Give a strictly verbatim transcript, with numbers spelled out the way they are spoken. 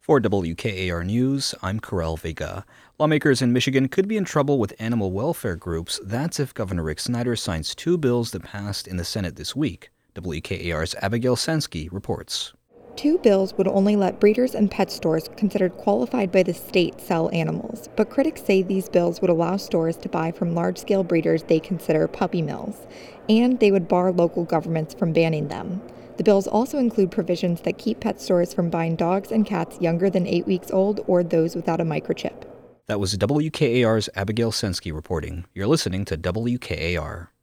For W K A R News, I'm Karel Vega. Lawmakers in Michigan could be in trouble with animal welfare groups. That's if Governor Rick Snyder signs two bills that passed in the Senate this week. W K A R's Abigail Sensky reports. Two bills would only let breeders and pet stores considered qualified by the state sell animals, but critics say these bills would allow stores to buy from large-scale breeders they consider puppy mills, and they would bar local governments from banning them. The bills also include provisions that keep pet stores from buying dogs and cats younger than eight weeks old or those without a microchip. That was W K A R's Abigail Sensky reporting. You're listening to W K A R.